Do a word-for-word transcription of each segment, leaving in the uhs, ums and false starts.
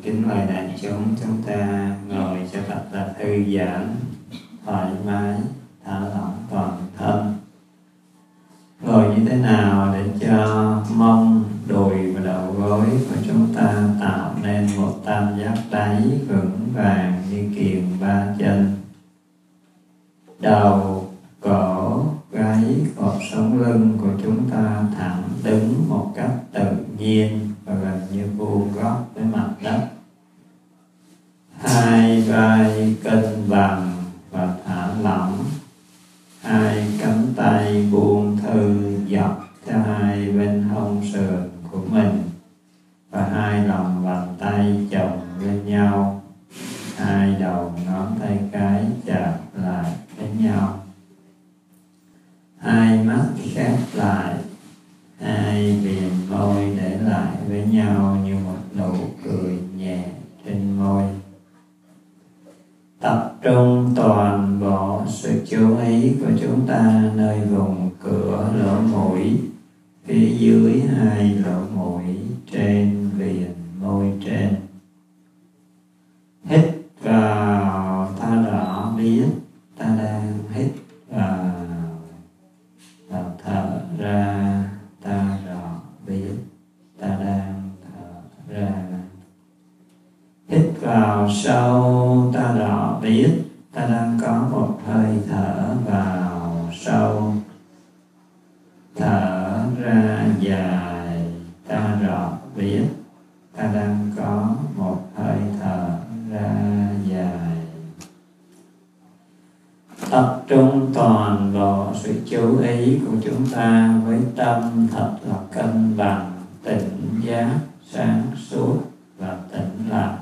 kính mời đại chúng chúng ta ngồi cho thật là thư giãn, thoải mái, thả lỏng toàn thân. Ngồi như thế nào để cho mông, đùi và đầu gối của chúng ta tạo nên một tam giác đáy vững vàng như kiềng ba chân. Đầu, cổ, gáy, cột sống lưng của chúng ta thẳng đứng một cách tự nhiên và gần như vuông góc với mặt đất. Hai vai cân bằng và thả lỏng. Hai cánh tay buông thư dọc theo hai bên hông sườn của mình và hai lòng bàn tay chồng lên nhau. Hai đầu ngón tay cái chạm lại với nhau. Hai mắt khép lại. Hai viền môi để lại với nhau như một nụ cười nhẹ trên môi. Tập trung toàn bộ sự chú ý của chúng ta nơi vùng cửa lỗ mũi, phía dưới hai lỗ mũi, trên viền môi trên. Hít vào, ta rõ biết ta đang hít vào, và thở ra, ta rõ biết ta đang thở ra. Hít vào sâu, ta rõ biết ta đang có một hơi thở vào sâu. Thở ra dài, ta rõ biết ta đang có một hơi thở ra dài. Tập trung toàn bộ sự chú ý của chúng ta với tâm thật là cân bằng, tỉnh giác, sáng suốt và tĩnh lặng.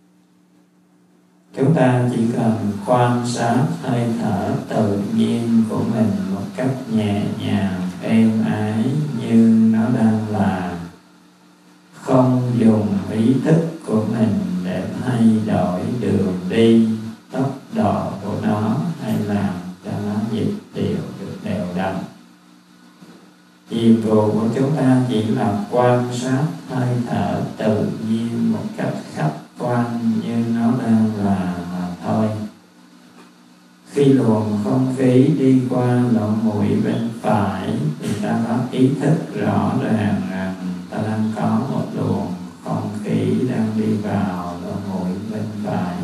Chúng ta chỉ cần quan sát hơi thở tự nhiên của mình một cách nhẹ nhàng, êm ái như nó đang là. Không dùng ý thức của mình để thay đổi đường đi, tốc độ của nó hay làm cho nó nhịp điệu được đều đặn. Nhiệm vụ của chúng ta chỉ là quan sát hơi thở tự nhiên một cách khách quan như nó đang là mà thôi. Khi luồng không khí đi qua lỗ mũi bên phải thì ta có ý thức rõ ràng rằng ta đang có một luồng không khí đang đi vào lỗ mũi bên phải.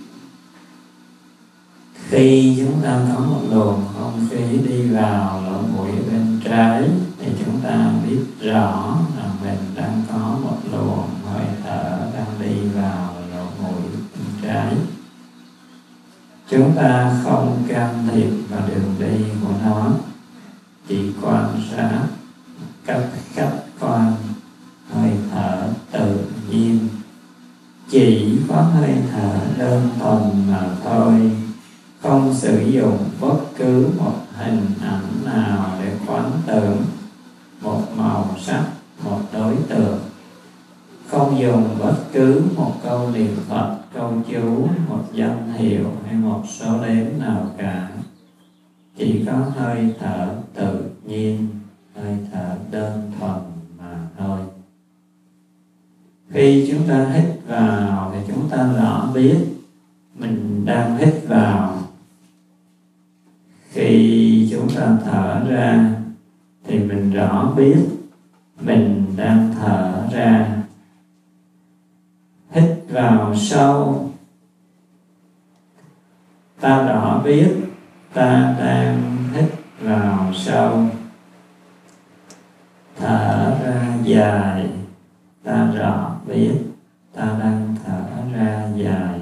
Khi chúng ta có một luồng không khí đi vào lỗ mũi bên trái thì chúng ta biết rõ là mình đang có một luồng hơi thở đang đi vào lỗ mũi bên trái. Chúng ta không can thiệp vào đường đi của nó, chỉ quan sát cách khách quan hơi thở tự nhiên. Chỉ có hơi thở đơn thuần mà thôi, không sử dụng bất cứ một hình ảnh nào để quán tưởng, một màu sắc, một đối tượng. Không dùng bất cứ một câu niệm Phật, câu chú, một danh hiệu hay một số đếm nào cả. Chỉ có hơi thở tự nhiên, hơi thở đơn thuần mà thôi. Khi chúng ta hít vào thì chúng ta rõ biết mình đang hít vào. Khi chúng ta thở ra thì mình rõ biết mình đang thở ra. Hít vào sâu, ta rõ biết ta đang hít vào sâu. Thở ra dài, ta rõ biết ta đang thở ra dài.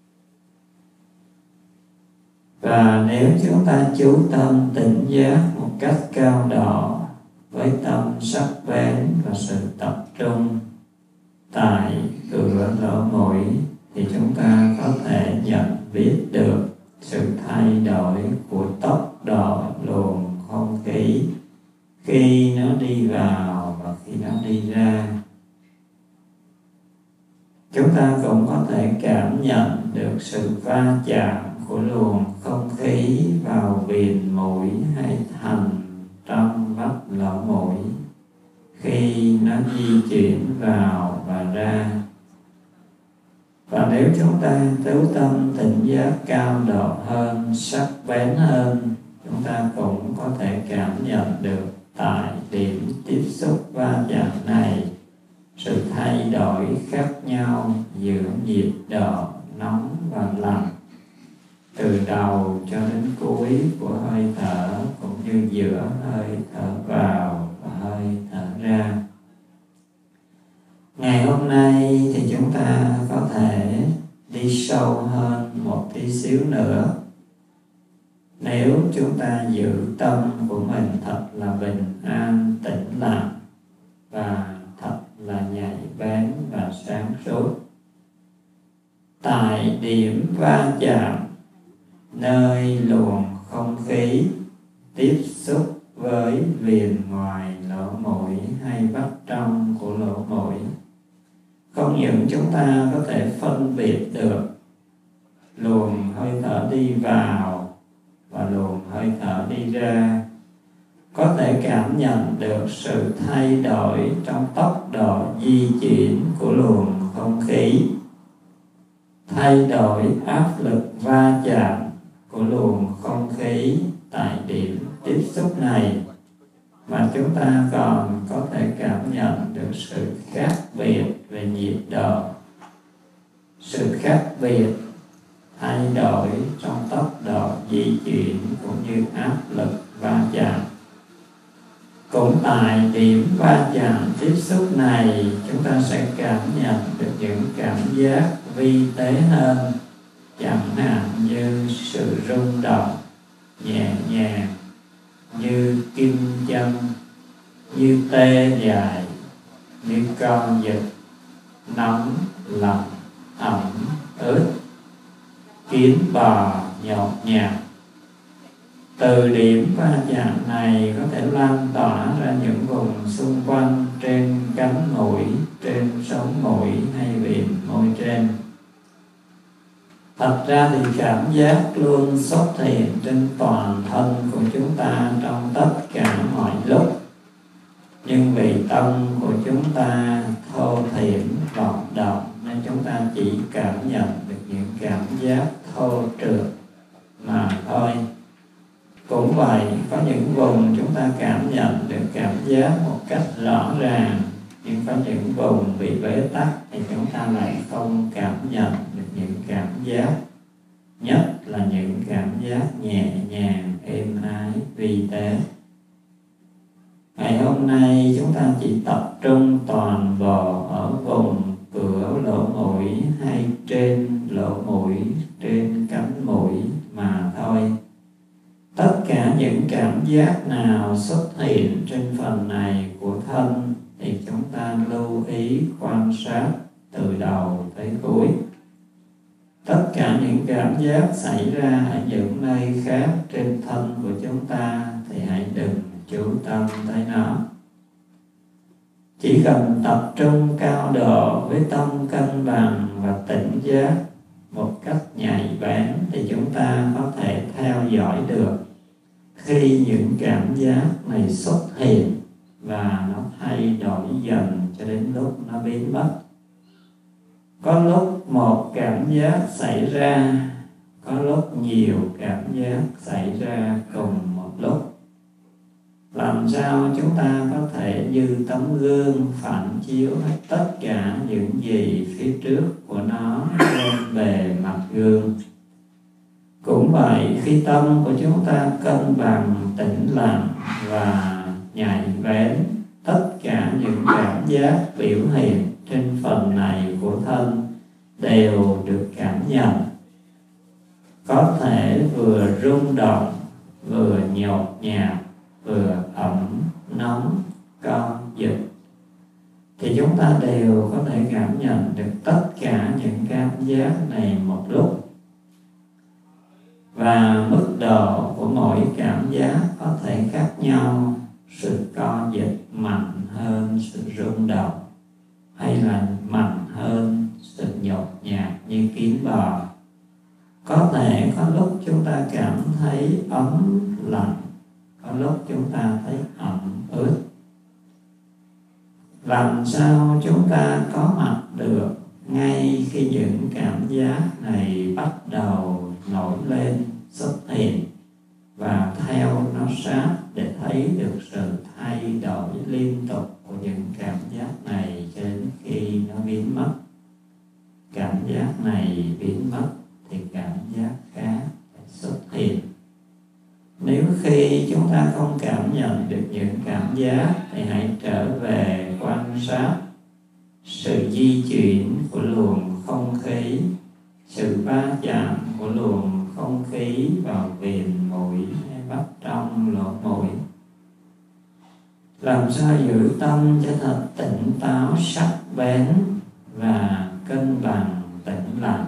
Và nếu chúng ta chú tâm tỉnh giác một cách cao độ với tâm sắc bén và sự tập trung tại cửa lỗ mũi thì chúng ta có thể nhận biết được sự thay đổi của tốc độ luồng không khí khi nó đi vào và khi nó đi ra. Chúng ta cũng có thể cảm nhận được sự va chạm của luồng không khí vào viền mũi hay thành trong vách lỗ mũi khi nó di chuyển vào và ra. Và nếu chúng ta tứ tâm tỉnh giác cao độ hơn, sắc bén hơn, chúng ta cũng có thể cảm nhận được tại điểm tiếp xúc va chạm này sự thay đổi khác nhau giữa nhiệt độ nóng và lạnh, từ đầu cho đến cuối của hơi thở, cũng như giữa hơi thở vào và hơi thở ra. Ngày hôm nay thì chúng ta có thể đi sâu hơn một tí xíu nữa. Nếu chúng ta giữ tâm của mình thật là bình an, tĩnh lặng và thật là nhạy bén và sáng suốt, tại điểm va chạm, nơi luồng không khí tiếp xúc với viền ngoài lỗ mũi hay vách trong của lỗ mũi, không những chúng ta có thể phân biệt được luồng hơi thở đi vào và luồng hơi thở đi ra, có thể cảm nhận được sự thay đổi trong tốc độ di chuyển của luồng không khí, thay đổi áp lực va chạm của luồng không khí tại điểm tiếp xúc này, mà chúng ta còn có thể cảm nhận được sự khác biệt về nhiệt độ, sự khác biệt thay đổi trong tốc độ di chuyển cũng như áp lực va chạm. Cũng tại điểm va chạm tiếp xúc này, chúng ta sẽ cảm nhận được những cảm giác vi tế hơn, chẳng hạn như sự rung động nhẹ nhàng, như kim châm, như tê dại, như co giật, nóng, lạnh, ẩm, ướt, kiến bò, nhột nhạt. Từ điểm va chạm này có thể lan tỏa ra những vùng xung quanh trên cánh mũi, trên sống mũi hay viền môi trên. Thật ra thì cảm giác luôn xuất hiện trên toàn thân của chúng ta trong tất cả mọi lúc. Nhưng vì tâm của chúng ta thô thiển vọng động nên chúng ta chỉ cảm nhận được những cảm giác thô trượt mà thôi. Cũng vậy, có những vùng chúng ta cảm nhận được cảm giác một cách rõ ràng, nhưng có những vùng bị bế tắc thì chúng ta lại không cảm nhận được những cảm giác, nhất là những cảm giác nhẹ nhàng, êm ái, vi tế. Ngày hôm nay chúng ta chỉ tập trung toàn bộ ở vùng cửa lỗ mũi hay trên lỗ mũi, trên cánh mũi mà thôi. Tất cả những cảm giác nào xuất hiện trên phần này của thân thì chúng ta lưu ý quan sát từ đầu tới cuối. Tất cả những cảm giác xảy ra ở những nơi khác trên thân của chúng ta thì hãy đừng chú tâm tới nó. Chỉ cần tập trung cao độ với tâm cân bằng và tỉnh giác một cách nhạy bén thì chúng ta có thể theo dõi được khi những cảm giác này xuất hiện và nó thay đổi dần cho đến lúc nó biến mất. Có lúc một cảm giác xảy ra, có lúc nhiều cảm giác xảy ra cùng một lúc. Làm sao chúng ta có thể như tấm gương phản chiếu hết tất cả những gì phía trước của nó lên bề mặt gương. Cũng vậy, khi tâm của chúng ta cân bằng, tĩnh lặng và nhạy bén, tất cả những cảm giác biểu hiện trên phần này của thân đều được cảm nhận. Có thể vừa rung động, vừa nhột nhạt, vừa ẩm, nóng, co, giật, thì chúng ta đều có thể cảm nhận được tất cả những cảm giác này một lúc. Và mức độ của mỗi cảm giác có thể khác nhau, sự co giật mạnh hơn sự rung động, hay là mạnh hơn sự nhột nhạt như kiến bò. Có thể có lúc chúng ta cảm thấy ấm lạnh, có lúc chúng ta thấy ẩm ướt. Làm sao chúng ta có mặt được ngay khi những cảm giác này bắt đầu nổi lên, xuất hiện, và theo nó sát để thấy được sự thay đổi liên tục của những cảm giác này cho đến khi nó biến mất. Cảm giác này biến mất thì cảm giác khác xuất hiện. Nếu khi chúng ta không cảm nhận được những cảm giác thì hãy trở về quan sát sự di chuyển của luồng không khí, sự va chạm của luồng không khí vào viền mũi hay bắt trong lỗ mũi. Làm sao giữ tâm cho thật tỉnh táo, sắc bén và cân bằng tĩnh lặng.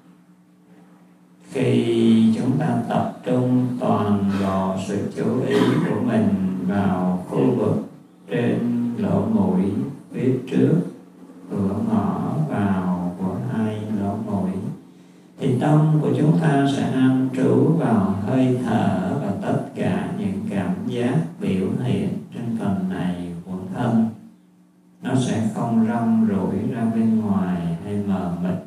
Khi chúng ta tập trung toàn bộ sự chú ý của mình vào khu vực trên lỗ mũi phía trước cửa ngõ vào của hai lỗ mũi, thì tâm của chúng ta sẽ an trú vào hơi thở và tất cả những cảm giác biểu hiện trên phần này của thân. Nó sẽ không rong ruổi ra bên ngoài hay mờ mịt.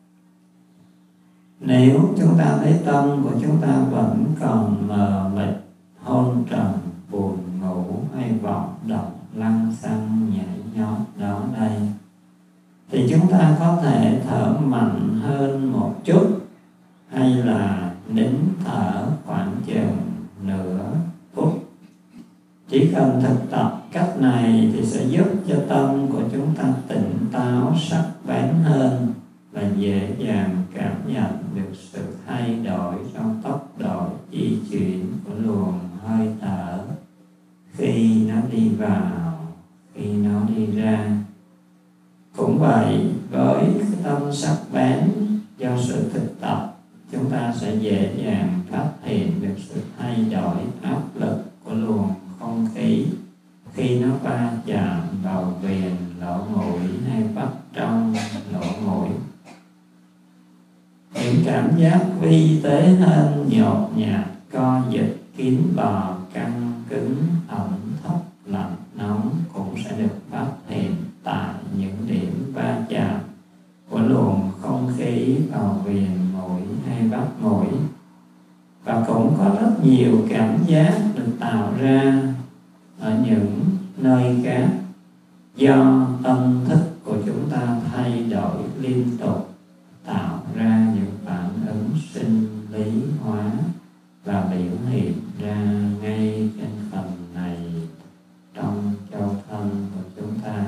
Nếu chúng ta thấy tâm của chúng ta vẫn còn mờ mịt, hôn trầm, buồn ngủ hay vọng động, lăng xăng, nhảy nhót đó đây, thì chúng ta có thể thở mạnh hơn một chút, hay là nín thở khoảng chừng nửa phút. Chỉ cần thực tập cách này thì sẽ giúp cho tâm của chúng ta tỉnh táo, sắc bén hơn và dễ dàng cảm nhận được sự thay đổi trong tốc độ di chuyển của luồng hơi thở khi nó đi vào, khi nó đi ra. Cũng vậy, với tâm sắc bén do sự thực tập, chúng ta sẽ dễ dàng phát hiện được sự thay đổi áp lực của luồng không khí khi nó va chạm vào viền lỗ mũi hay bắt trong lỗ mũi. Những cảm giác vi tế hơn, nhột nhạt, co giật, kín bò, căng cứng, ẩm thấp, lạnh nóng cũng sẽ được phát hiện tại những điểm va chạm của luồng không khí vào viền mũi hay bắp mũi. Và cũng có rất nhiều cảm giác được tạo ra ở những nơi khác do tâm thức của chúng ta thay đổi liên tục, tạo ra những phản ứng sinh lý hóa và biểu hiện ra ngay trên phần này trong châu thân của chúng ta.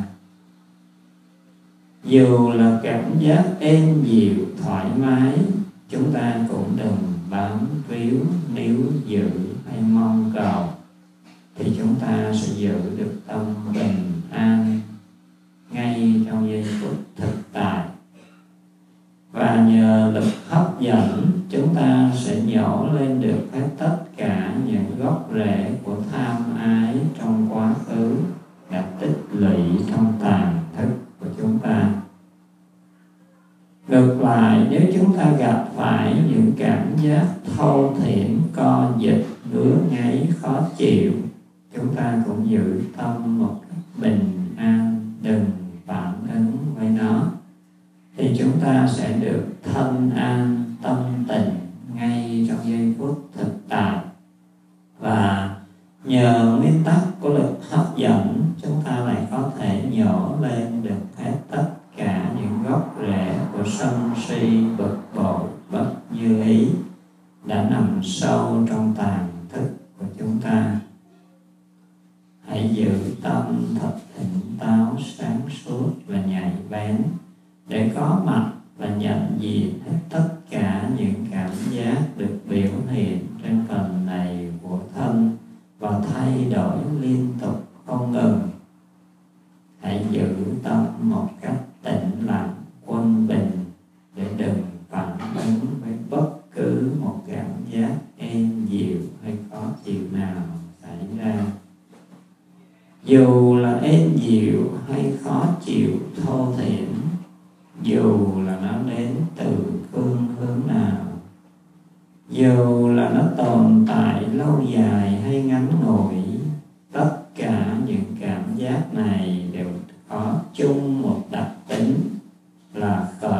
Dù là cảm giác êm dịu, thoải mái, chúng ta cũng đừng bám víu, níu giữ hay mong cầu, thì chúng ta sẽ giữ được tâm bình an ngay trong giây phút thực tại. Và nhờ lực hấp dẫn, chúng ta sẽ nhổ lên được hết tất cả những gốc rễ của tham ái trong quá khứ đã tích lũy trong tàng thức của chúng ta. Ngược lại, nếu chúng ta gặp phải những cảm giác thô thiển, co giật, ngứa ngáy, khó chịu, chúng ta cũng giữ tâm một cách bình an, đừng phản ứng với nó, thì chúng ta sẽ được thân an, tâm tịnh ngay trong giây phút thực tại. Và nhờ nguyên tắc của lực hấp dẫn, chúng ta lại có thể nhổ lên được hết tất cả những gốc rễ của sân si, bực bội, bất như ý đã nằm sâu trong tàng thức của chúng ta. Hãy giữ tâm thật tỉnh táo, sáng suốt và nhạy bén để có mặt và nhận diện hết tất cả những cảm giác được biểu hiện trên phần này của thân và thay đổi liên tục không ngừng. Hãy giữ tâm một cách tĩnh lặng, quân bình để đừng phản ứng với bất cứ một cảm giác êm dịu hay khó chịu nào xảy ra. Dù là êm dịu hay khó chịu thô thiển, dù là nó đến từ phương hướng nào, dù là nó tồn tại lâu dài hay ngắn ngủi, tất cả những cảm giác này đều có chung một đặc tính là khởi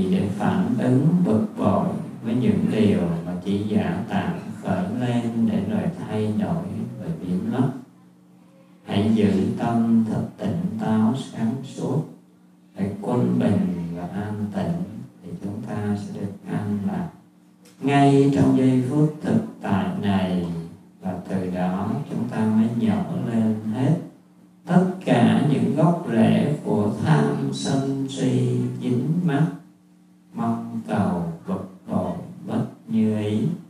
gì để phản ứng bực bội với những điều mà chỉ giả tạm khởi lên để rồi thay đổi và biến mất. Hãy giữ tâm thật tỉnh táo sáng suốt, hãy quân bình và an tĩnh thì chúng ta sẽ được an lạc ngay trong giây phút thực tại này. Và từ đó chúng ta mới nhổ lên hết tất cả những gốc rễ của tham sân si dính mắc, mong cầu bực bội bất như ý.